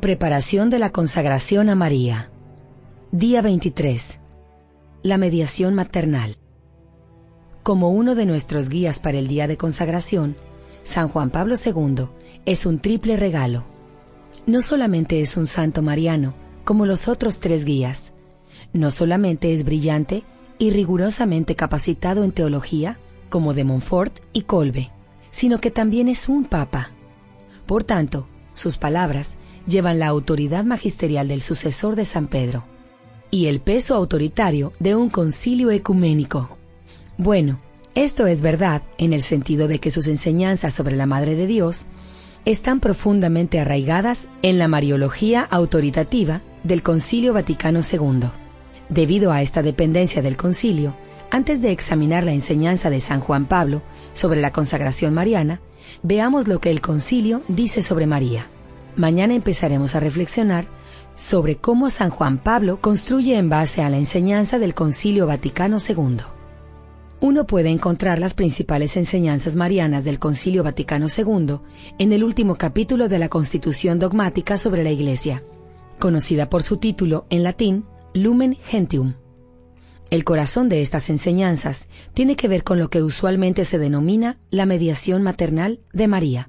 Preparación de la consagración a María. Día 23. La mediación maternal. Como uno de nuestros guías para el día de consagración, San Juan Pablo II es un triple regalo. No solamente es un santo mariano, como los otros tres guías, no solamente es brillante y rigurosamente capacitado en teología, como de Montfort y Kolbe, sino que también es un papa. Por tanto, sus palabras llevan la autoridad magisterial del sucesor de San Pedro y el peso autoritario de un concilio ecuménico. Bueno, esto es verdad en el sentido de que sus enseñanzas sobre la Madre de Dios están profundamente arraigadas en la mariología autoritativa del Concilio Vaticano II. Debido a esta dependencia del concilio, antes de examinar la enseñanza de San Juan Pablo sobre la consagración mariana, veamos lo que el concilio dice sobre María. Mañana empezaremos a reflexionar sobre cómo San Juan Pablo construye en base a la enseñanza del Concilio Vaticano II. Uno puede encontrar las principales enseñanzas marianas del Concilio Vaticano II en el último capítulo de la Constitución Dogmática sobre la Iglesia, conocida por su título en latín Lumen Gentium. El corazón de estas enseñanzas tiene que ver con lo que usualmente se denomina la mediación maternal de María.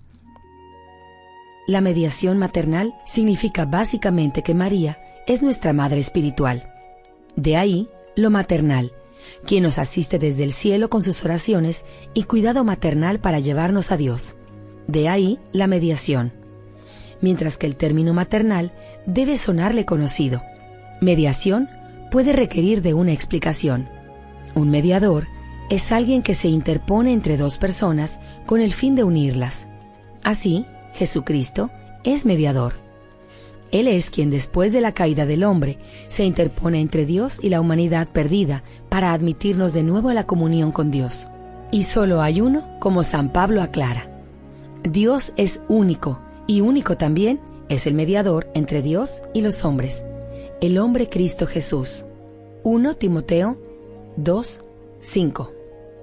La mediación maternal significa básicamente que María es nuestra madre espiritual. De ahí lo maternal, quien nos asiste desde el cielo con sus oraciones y cuidado maternal para llevarnos a Dios. De ahí la mediación. Mientras que el término maternal debe sonarle conocido. Mediación puede requerir de una explicación. Un mediador es alguien que se interpone entre dos personas con el fin de unirlas. Así, Jesucristo es mediador. Él es quien después de la caída del hombre se interpone entre Dios y la humanidad perdida para admitirnos de nuevo a la comunión con Dios. Y solo hay uno, como San Pablo aclara. Dios es único, y único también es el mediador entre Dios y los hombres, el hombre Cristo Jesús. 1 Timoteo 2, 5.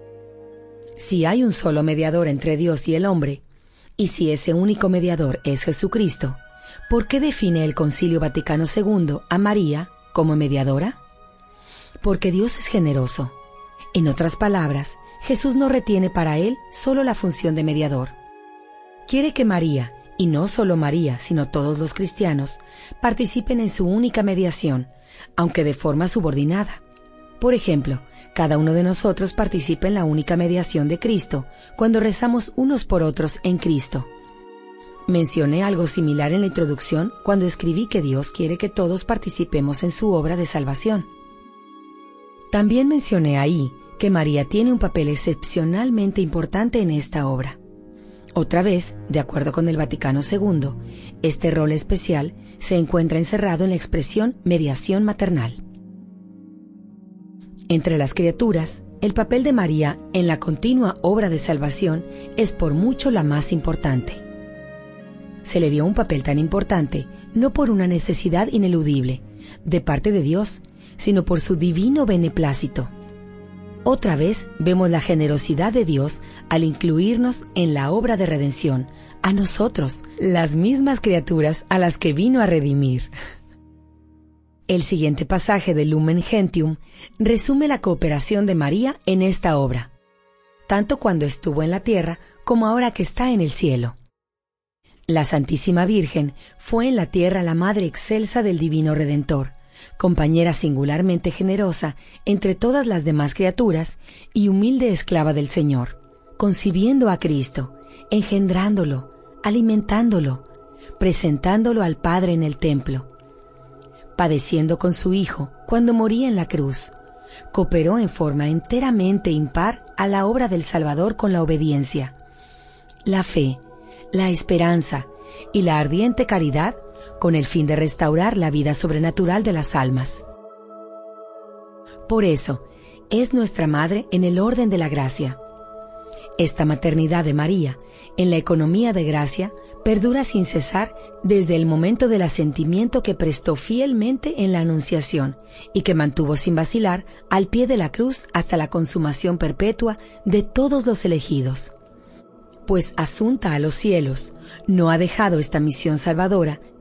Si hay un solo mediador entre Dios y el hombre, y si ese único mediador es Jesucristo, ¿por qué define el Concilio Vaticano II a María como mediadora? Porque Dios es generoso. En otras palabras, Jesús no retiene para él solo la función de mediador. Quiere que María, y no solo María, sino todos los cristianos, participen en su única mediación, aunque de forma subordinada. Por ejemplo, cada uno de nosotros participa en la única mediación de Cristo cuando rezamos unos por otros en Cristo. Mencioné algo similar en la introducción cuando escribí que Dios quiere que todos participemos en su obra de salvación. También mencioné ahí que María tiene un papel excepcionalmente importante en esta obra. Otra vez, de acuerdo con el Vaticano II, este rol especial se encuentra encerrado en la expresión mediación maternal. Entre las criaturas, el papel de María en la continua obra de salvación es por mucho la más importante. Se le dio un papel tan importante no por una necesidad ineludible de parte de Dios, sino por su divino beneplácito. Otra vez vemos la generosidad de Dios al incluirnos en la obra de redención, a nosotros, las mismas criaturas a las que vino a redimir. El siguiente pasaje de Lumen Gentium resume la cooperación de María en esta obra, tanto cuando estuvo en la tierra como ahora que está en el cielo. La Santísima Virgen fue en la tierra la madre excelsa del Divino Redentor, compañera singularmente generosa entre todas las demás criaturas y humilde esclava del Señor, concibiendo a Cristo, engendrándolo, alimentándolo, presentándolo al Padre en el templo, padeciendo con su Hijo cuando moría en la cruz, cooperó en forma enteramente impar a la obra del Salvador con la obediencia, la fe, la esperanza y la ardiente caridad con el fin de restaurar la vida sobrenatural de las almas. Por eso, es nuestra Madre en el orden de la gracia. Esta maternidad de María, en la economía de gracia, perdura sin cesar desde el momento del asentimiento que prestó fielmente en la Anunciación y que mantuvo sin vacilar al pie de la cruz hasta la consumación perpetua de todos los elegidos. Pues asunta a los cielos, no ha dejado esta misión salvadora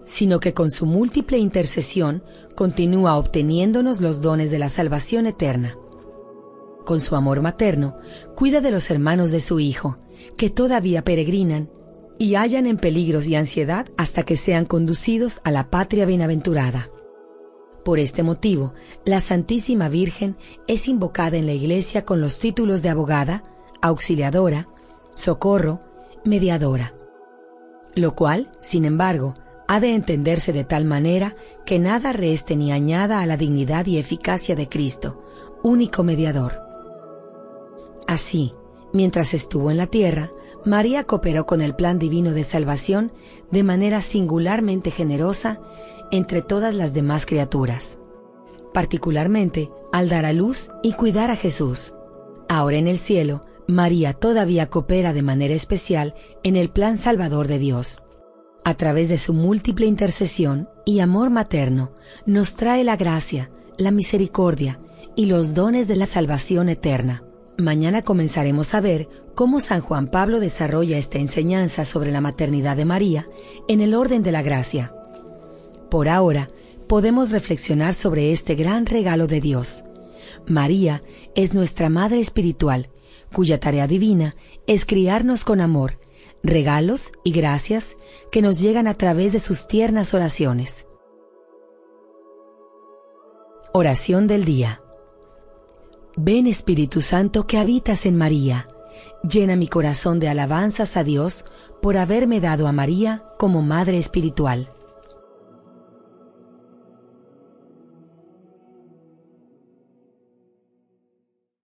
sino que con su múltiple intercesión continúa obteniéndonos los dones de la salvación eterna. Con su amor materno, cuida de los hermanos de su Hijo, que todavía peregrinan y hallan en peligros y ansiedad hasta que sean conducidos a la patria bienaventurada. Por este motivo, la Santísima Virgen es invocada en la Iglesia con los títulos de abogada, auxiliadora, socorro, mediadora. Lo cual, sin embargo, ha de entenderse de tal manera que nada reste ni añada a la dignidad y eficacia de Cristo, único mediador. Así, mientras estuvo en la tierra, María cooperó con el plan divino de salvación de manera singularmente generosa entre todas las demás criaturas, particularmente al dar a luz y cuidar a Jesús. Ahora en el cielo, María todavía coopera de manera especial en el plan salvador de Dios. A través de su múltiple intercesión y amor materno, nos trae la gracia, la misericordia y los dones de la salvación eterna. Mañana comenzaremos a ver cómo San Juan Pablo desarrolla esta enseñanza sobre la maternidad de María en el orden de la gracia. Por ahora, podemos reflexionar sobre este gran regalo de Dios. María es nuestra Madre Espiritual, cuya tarea divina es criarnos con amor, regalos y gracias que nos llegan a través de sus tiernas oraciones. Oración del día. Ven Espíritu Santo que habitas en María, llena mi corazón de alabanzas a Dios por haberme dado a María como Madre Espiritual.